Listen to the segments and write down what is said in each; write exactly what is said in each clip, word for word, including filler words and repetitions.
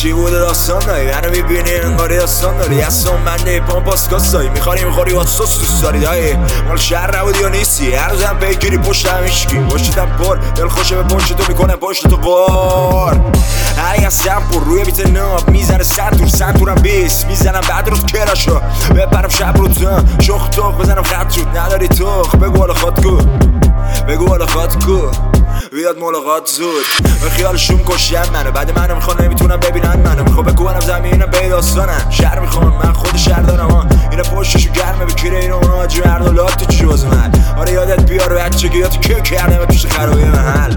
چی بوده داستان داری منو میبینی انگاری داستان داری دستان منده پام پاسکاس داری میخواری میخوری با سوس دوست داری دایی مال شهر نبودی یا نیستی هر روزم پیگیری پشت هم هیچکی پشتم پر دل خوشه به پشت تو میکنه پشت تو قار ای از سمپور روی بیت ناب میزنه سنتور سنتورم بیس میزنم بعد روز کراشو بپرم شب رو تن شخ توخ بزنم خط شد نداری توخ بگو حالا خود کو بگو حالا خود کو بیاد ملاقات زود به خیالشون کشیم منو بعد منو میخوان نمیتونم ببینن منو میخوام بکنم زمینم به داستانم شهر میخوام من خود شهر دارم اینا پشتشو گرمه بکیره اینو اونا آجی مردالات تو جوز من آره یادت بیار بچگی یاد که کردم توش خرابی محل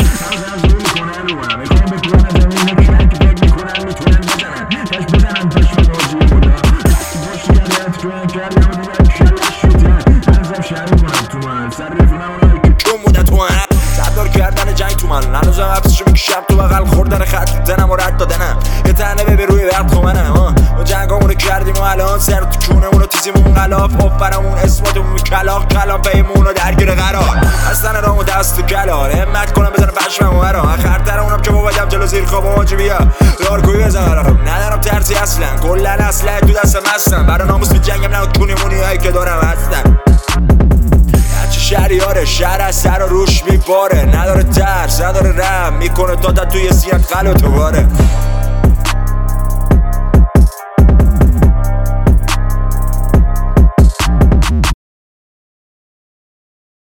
صدار کردن جنگ تو من هنوزم حبسشو میکشم تو بغل خوردن خط تو دنم و رد دادنم یه تنه به روی وقت خومنم ما جنگامونو کردیم و الان سر تو کونمونو تیزیمون غلاف آفرمون اسماتمون کلاق کلام پیمونو درگیر قرار هستن رامو دست تو کلار همت کنم بزنم پشممو برا آخرتر اونم که بابدم جلو زیر خواب آجی بیا دارگوی بزنم ندارم ترسی اصلا کلن اصلا تو دستم هستم برا ناموس بی جنگم نه کونیمونی هایی که دارم هستم شهریاره شهر از سر و روش میباره نداره ترس نداره رم میکنه تا تا توی سیت قلب تو باره